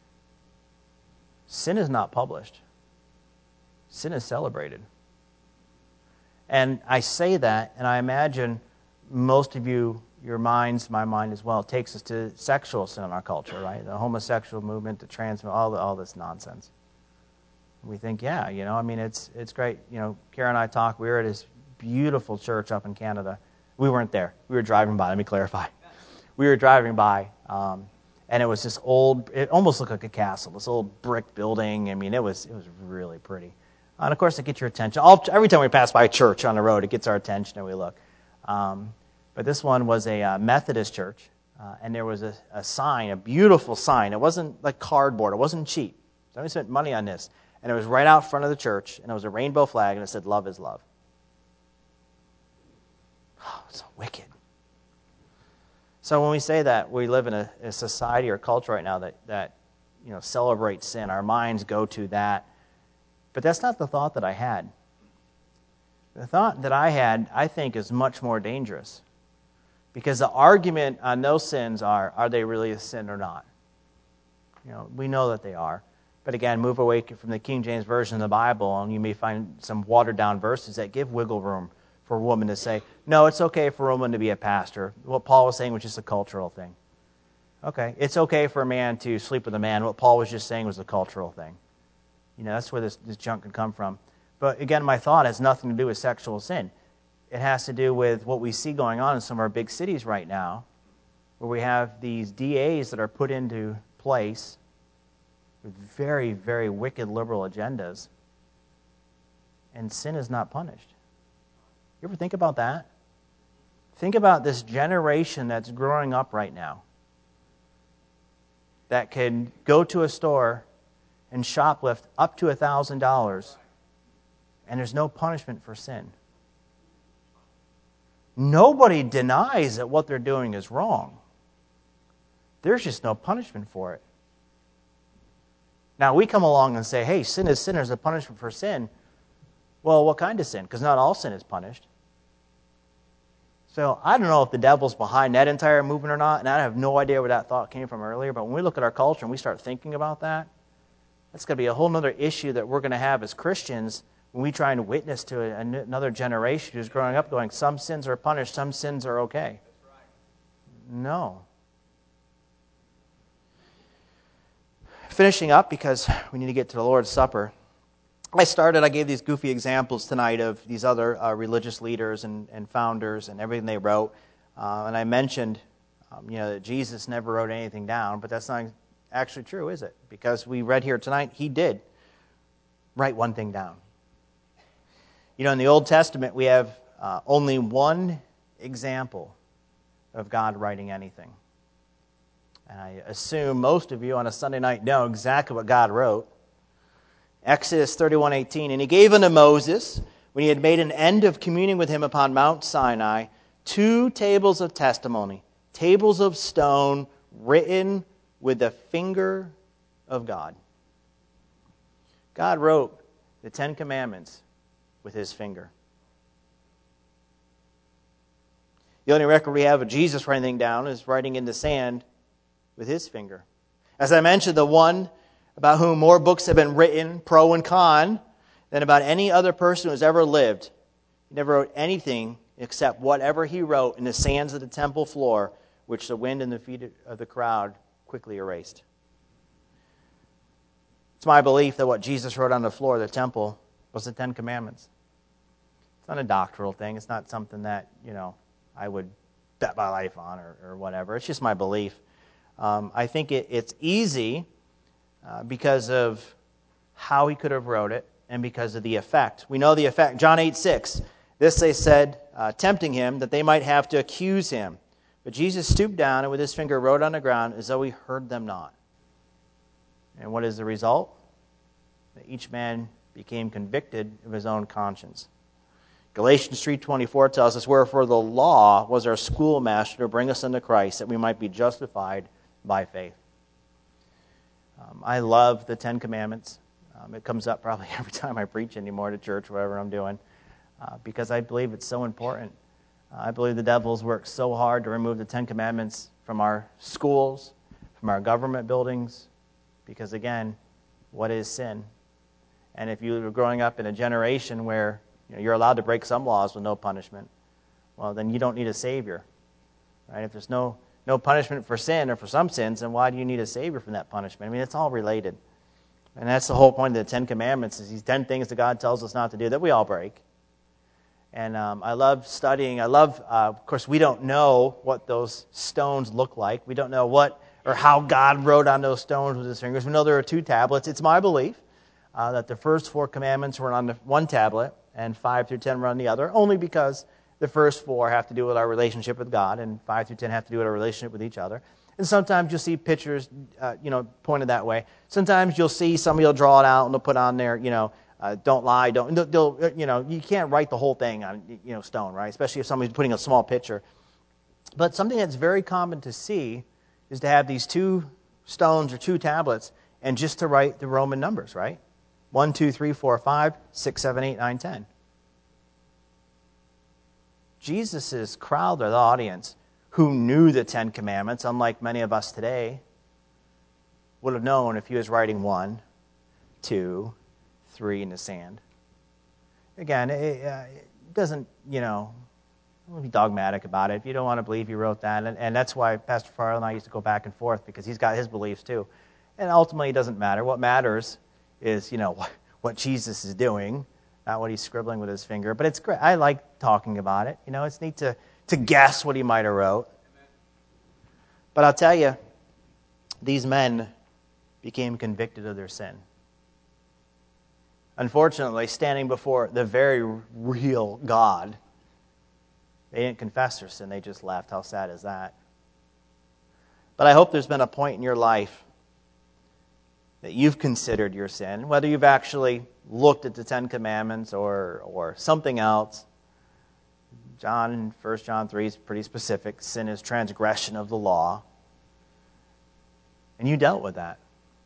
sin is not published. Sin is celebrated. And I say that, and I imagine most of you, your minds, my mind as well, takes us to sexual sin in our culture, right? The homosexual movement, the trans, all the, all this nonsense. We think, yeah, you know, I mean, it's it's great. You know, Kara and I talk. We were at this beautiful church up in Canada. We weren't there. We were driving by. Let me clarify. We were driving by, um, and it was this old. It almost looked like a castle. This old brick building. I mean, it was it was really pretty. And of course, it gets your attention. All, every time we pass by a church on the road, it gets our attention, and we look. Um, but this one was a uh, Methodist church, uh, and there was a, a sign, a beautiful sign. It wasn't like cardboard. It wasn't cheap. Somebody spent money on this, and it was right out front of the church, and it was a rainbow flag, and it said, "Love is love." Oh, so wicked. So when we say that we live in a, a society or culture right now that, that you know celebrates sin, our minds go to that. But that's not the thought that I had. The thought that I had, I think, is much more dangerous. Because the argument on those sins are, are they really a sin or not? You know, we know that they are. But again, move away from the King James Version of the Bible, and you may find some watered-down verses that give wiggle room for a woman to say, no, it's okay for a woman to be a pastor. What Paul was saying was just a cultural thing. Okay, it's okay for a man to sleep with a man. What Paul was just saying was a cultural thing. You know, that's where this, this junk can come from. But again, my thought has nothing to do with sexual sin. It has to do with what we see going on in some of our big cities right now, where we have these D As that are put into place with very, very wicked liberal agendas, and sin is not punished. You ever think about that? Think about this generation that's growing up right now that can go to a store and shoplift up to one thousand dollars, and there's no punishment for sin. Nobody denies that what they're doing is wrong. There's just no punishment for it. Now, we come along and say, hey, sin is sin, there's a punishment for sin. Well, what kind of sin? Because not all sin is punished. So I don't know if the devil's behind that entire movement or not, and I have no idea where that thought came from earlier, but when we look at our culture and we start thinking about that, that's going to be a whole other issue that we're going to have as Christians when we try and witness to a, another generation who's growing up going, some sins are punished, some sins are okay. That's right. No. Finishing up, because we need to get to the Lord's Supper. I started, I gave these goofy examples tonight of these other uh, religious leaders and, and founders and everything they wrote. Uh, and I mentioned, um, you know, that Jesus never wrote anything down, but that's not actually true, is it? Because we read here tonight, he did write one thing down. You know, in the Old Testament, we have uh, only one example of God writing anything. And I assume most of you on a Sunday night know exactly what God wrote. Exodus thirty-one eighteen, and he gave unto Moses when he had made an end of communing with him upon Mount Sinai, two tables of testimony, tables of stone written with the finger of God. God wrote the Ten Commandments with his finger. The only record we have of Jesus writing anything down is writing in the sand with his finger. As I mentioned, the one about whom more books have been written, pro and con, than about any other person who has ever lived. He never wrote anything except whatever he wrote in the sands of the temple floor, which the wind and the feet of the crowd quickly erased. It's my belief that what Jesus wrote on the floor of the temple was the Ten Commandments. It's not a doctrinal thing. It's not something that, you know, I would bet my life on or, or whatever. It's just my belief. Um, I think it, it's easy uh, because of how he could have wrote it and because of the effect. We know the effect. John eight six. This they said, uh, tempting him, that they might have to accuse him. But Jesus stooped down and with his finger wrote on the ground as though he heard them not. And what is the result? That each man became convicted of his own conscience. Galatians three twenty-four tells us, wherefore the law was our schoolmaster to bring us unto Christ, that we might be justified by faith. Um, I love the Ten Commandments. Um, it comes up probably every time I preach anymore to church, whatever I'm doing, uh, because I believe it's so important. Uh, I believe the devil's worked so hard to remove the Ten Commandments from our schools, from our government buildings, because again, what is sin? And if you were growing up in a generation where you know, you're allowed to break some laws with no punishment, well, then you don't need a Savior. Right? If there's no, no punishment for sin or for some sins, then why do you need a Savior from that punishment? I mean, it's all related. And that's the whole point of the Ten Commandments, is these ten things that God tells us not to do that we all break. And um, I love studying. I love, uh, of course, we don't know what those stones look like. We don't know what or how God wrote on those stones with his fingers. We know there are two tablets. It's my belief uh, that the first four commandments were on the one tablet and five through ten were on the other, only because the first four have to do with our relationship with God and five through ten have to do with our relationship with each other. And sometimes you'll see pictures, uh, you know, pointed that way. Sometimes you'll see somebody will draw it out and they'll put on there, you know, uh, don't lie, don't, they'll, they'll, you know, you can't write the whole thing on, you know, stone, right? Especially if somebody's putting a small picture. But something that's very common to see is to have these two stones or two tablets and just to write the Roman numbers, right? One, two, three, four, five, six, seven, eight, nine, ten. Jesus' crowd or the audience who knew the Ten Commandments, unlike many of us today, would have known if he was writing one, two, three in the sand. Again, it, uh, it doesn't, you know, don't be dogmatic about it. If you don't want to believe he wrote that, and, and that's why Pastor Farrell and I used to go back and forth, because he's got his beliefs too. And ultimately, it doesn't matter. What matters is, you know, what, what Jesus is doing, not what he's scribbling with his finger. But it's great. I like talking about it. You know, it's neat to, to guess what he might have wrote. But I'll tell you, these men became convicted of their sin. Unfortunately, standing before the very real God, they didn't confess their sin. They just left. How sad is that? But I hope there's been a point in your life that you've considered your sin, whether you've actually looked at the Ten Commandments or or something else. John in First John three is pretty specific. Sin is transgression of the law. And you dealt with that.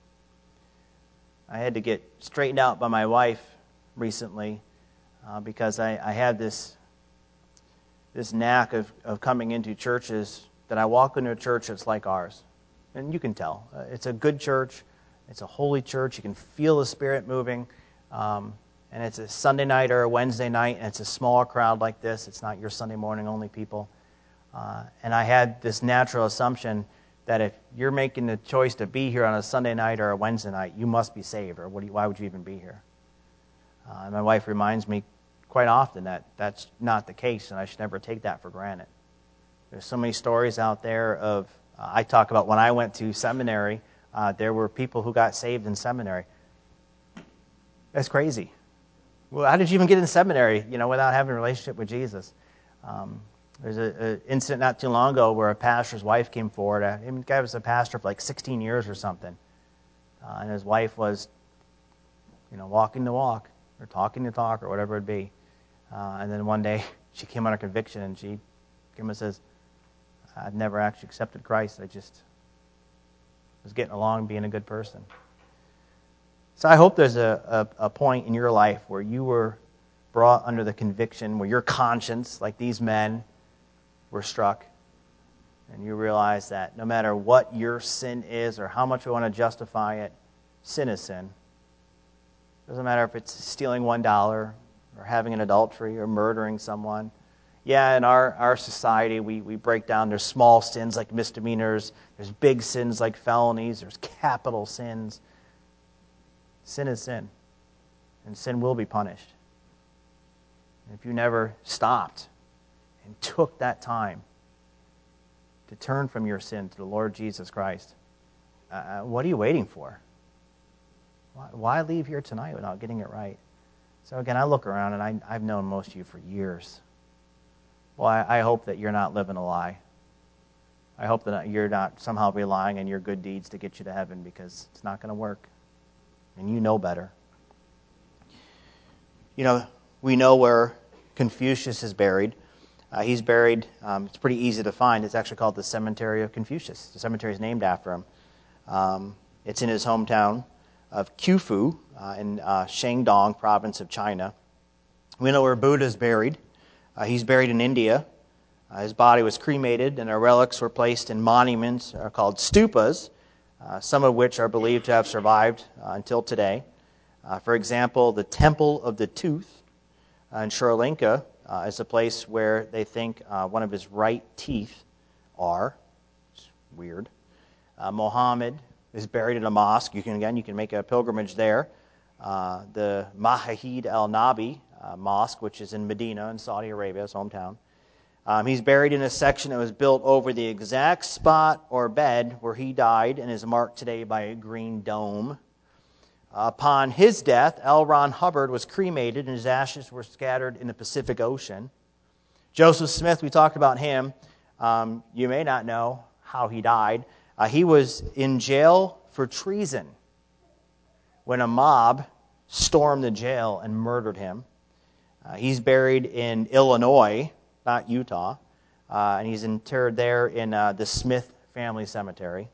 I had to get straightened out by my wife recently uh, because I, I had this this knack of, of coming into churches that I walk into a church that's like ours. And you can tell. Uh, it's a good church. It's a holy church. You can feel the Spirit moving. Um, and it's a Sunday night or a Wednesday night, and it's a smaller crowd like this. It's not your Sunday morning only people. Uh, and I had this natural assumption that if you're making the choice to be here on a Sunday night or a Wednesday night, you must be saved, or what do you, why would you even be here? Uh, and my wife reminds me quite often that that's not the case, and I should never take that for granted. There's so many stories out there of, uh, I talk about when I went to seminary, uh, there were people who got saved in seminary. That's crazy. Well, how did you even get in seminary, you know, without having a relationship with Jesus? Um, There's an incident not too long ago where a pastor's wife came forward. Uh, the guy was a pastor for like sixteen years or something. Uh, and his wife was, you know, walking the walk or talking the talk or whatever it be. Uh, and then one day she came under conviction, and she came and says, I've never actually accepted Christ. I just was getting along, being a good person. So I hope there's a, a, a point in your life where you were brought under the conviction, where your conscience, like these men, were struck. And you realize that no matter what your sin is or how much we want to justify it, sin is sin. Doesn't matter if it's stealing one dollar or having an adultery or murdering someone. Yeah, in our, our society, we, we break down, there's small sins like misdemeanors, there's big sins like felonies, there's capital sins. Sin is sin, and sin will be punished. And if you never stopped and took that time to turn from your sin to the Lord Jesus Christ, uh, what are you waiting for? Why, why leave here tonight without getting it right? So again, I look around, and I, I've known most of you for years. Well, I, I hope that you're not living a lie. I hope that you're not somehow relying on your good deeds to get you to heaven, because it's not going to work. And you know better. You know, we know where Confucius is buried. Uh, he's buried, um, it's pretty easy to find. It's actually called the Cemetery of Confucius. The cemetery is named after him. Um, it's in his hometown of Qufu uh, in uh, Shandong province of China. We know where Buddha is buried. Uh, he's buried in India. Uh, his body was cremated, and our relics were placed in monuments uh, called stupas, uh, some of which are believed to have survived uh, until today. Uh, for example, the Temple of the Tooth uh, in Sri Lanka uh, is a place where they think uh, one of his right teeth are. It's weird. Uh, Muhammad is buried in a mosque. You can again, you can make a pilgrimage there. Uh, the Masjid al-Nabi uh, mosque, which is in Medina in Saudi Arabia, his hometown. Um, he's buried in a section that was built over the exact spot or bed where he died and is marked today by a green dome. Uh, upon his death, L. Ron Hubbard was cremated and his ashes were scattered in the Pacific Ocean. Joseph Smith, we talked about him. Um, you may not know how he died. Uh, he was in jail for treason when a mob stormed the jail and murdered him. Uh, he's buried in Illinois, not Utah, uh, and he's interred there in uh, the Smith Family Cemetery.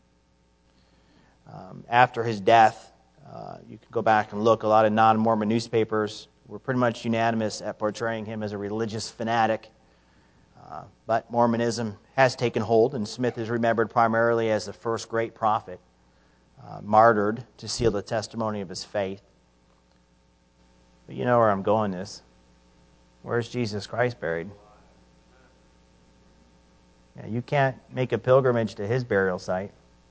Um, after his death, uh, you can go back and look, a lot of non-Mormon newspapers were pretty much unanimous at portraying him as a religious fanatic. Uh, but Mormonism has taken hold, and Smith is remembered primarily as the first great prophet, uh, martyred to seal the testimony of his faith. But you know where I'm going this. Where's Jesus Christ buried? Yeah, you can't make a pilgrimage to his burial site.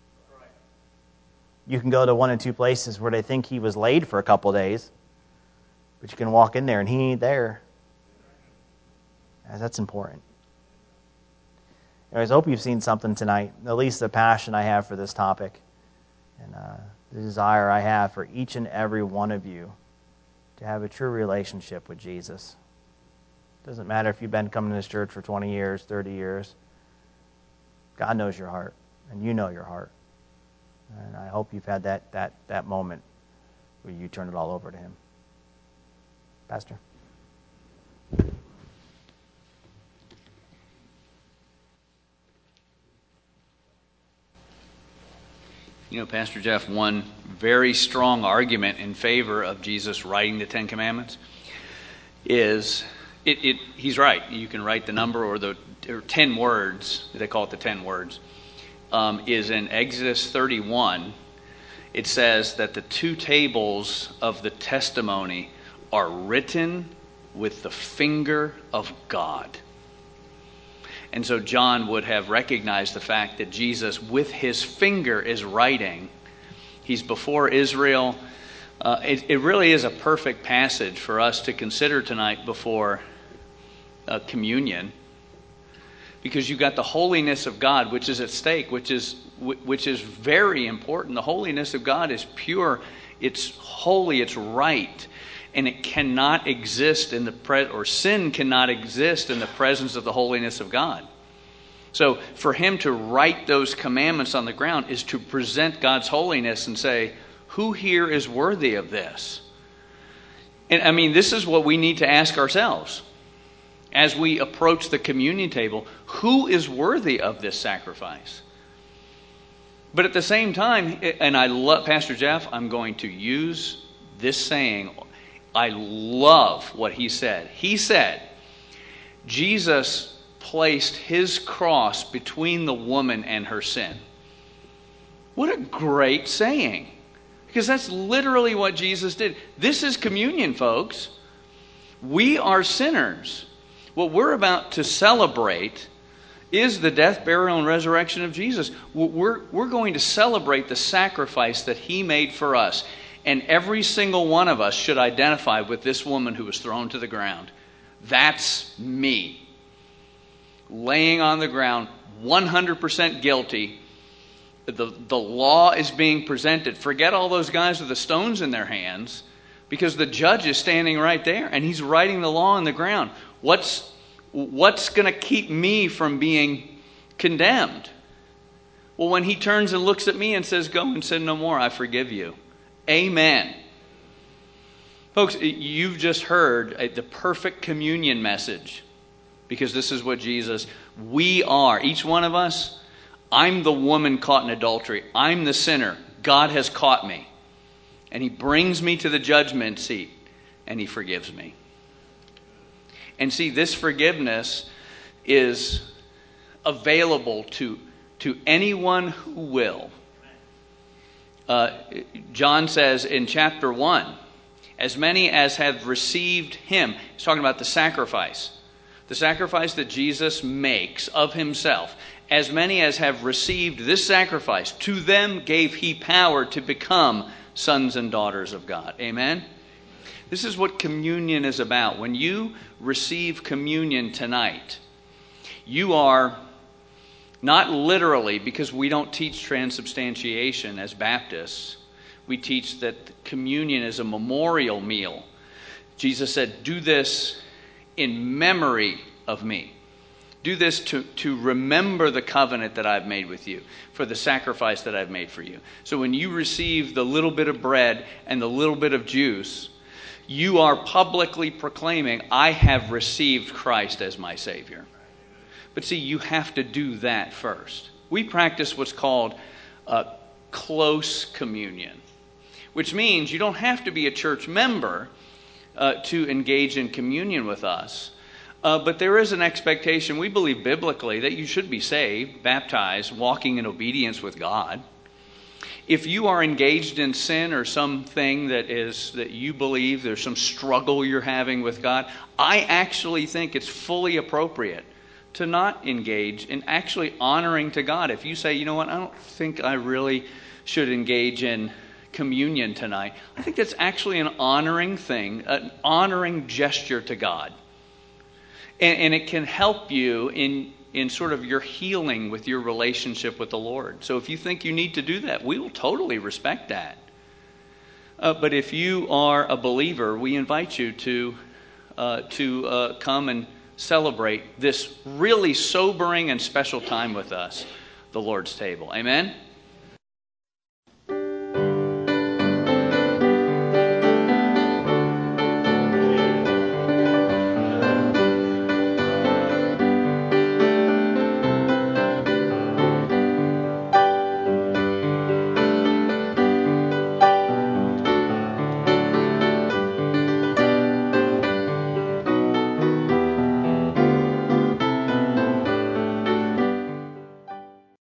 You can go to one or two places where they think he was laid for a couple days, but you can walk in there and he ain't there. Yeah, that's important. Anyways, I hope you've seen something tonight, at least the passion I have for this topic, and uh, the desire I have for each and every one of you to have a true relationship with Jesus. Doesn't matter if you've been coming to this church for twenty years, thirty years. God knows your heart, and you know your heart. And I hope you've had that that that moment where you turn it all over to him. Pastor? You know, Pastor Jeff, one very strong argument in favor of Jesus writing the Ten Commandments is, it, it, he's right. You can write the number or the or ten words, they call it the ten words, um, is in Exodus thirty-one. It says that the two tables of the testimony are written with the finger of God. And so John would have recognized the fact that Jesus, with his finger, is writing. He's before Israel. Uh, it, it really is a perfect passage for us to consider tonight before uh, communion, because you've got the holiness of God, which is at stake, which is which is very important. The holiness of God is pure, it's holy, it's right, and it cannot exist in the pre- or sin cannot exist in the presence of the holiness of God. So for him to write those commandments on the ground is to present God's holiness and say, who here is worthy of this? And I mean, this is what we need to ask ourselves as we approach the communion table. Who is worthy of this sacrifice? But at the same time, and I love Pastor Jeff, I'm going to use this saying. I love what he said. He said, Jesus placed his cross between the woman and her sin. What a great saying. Because that's literally what Jesus did. This is communion, folks. We are sinners. What we're about to celebrate is the death, burial, and resurrection of Jesus. We're, we're going to celebrate the sacrifice that he made for us. And every single one of us should identify with this woman who was thrown to the ground. That's me. Laying on the ground, one hundred percent guilty. The, the law is being presented. Forget all those guys with the stones in their hands, because the judge is standing right there and he's writing the law on the ground. What's, what's going to keep me from being condemned? Well, when he turns and looks at me and says, "Go and sin no more, I forgive you." Amen. Folks, you've just heard the perfect communion message, because this is what Jesus, we are, each one of us. I'm the woman caught in adultery. I'm the sinner. God has caught me. And he brings me to the judgment seat, and he forgives me. And see, this forgiveness is available to, to anyone who will. Uh, John says in chapter one, as many as have received him, he's talking about the sacrifice, the sacrifice that Jesus makes of himself. As many as have received this sacrifice, to them gave he power to become sons and daughters of God. Amen? This is what communion is about. When you receive communion tonight, you are not literally, because we don't teach transubstantiation as Baptists. We teach that communion is a memorial meal. Jesus said, "Do this in memory of me." Do this to, to remember the covenant that I've made with you, for the sacrifice that I've made for you. So when you receive the little bit of bread and the little bit of juice, you are publicly proclaiming, I have received Christ as my Savior. But see, you have to do that first. We practice what's called uh, close communion, which means you don't have to be a church member uh, to engage in communion with us. Uh, but there is an expectation, we believe biblically, that you should be saved, baptized, walking in obedience with God. If you are engaged in sin or something that is that you believe there's some struggle you're having with God, I actually think it's fully appropriate to not engage in actually honoring to God. If you say, you know what, I don't think I really should engage in communion tonight, I think that's actually an honoring thing, an honoring gesture to God. And, and it can help you in, in sort of your healing with your relationship with the Lord. So if you think you need to do that, we will totally respect that. Uh, but if you are a believer, we invite you to, uh, to uh, come and celebrate this really sobering and special time with us, the Lord's table. Amen?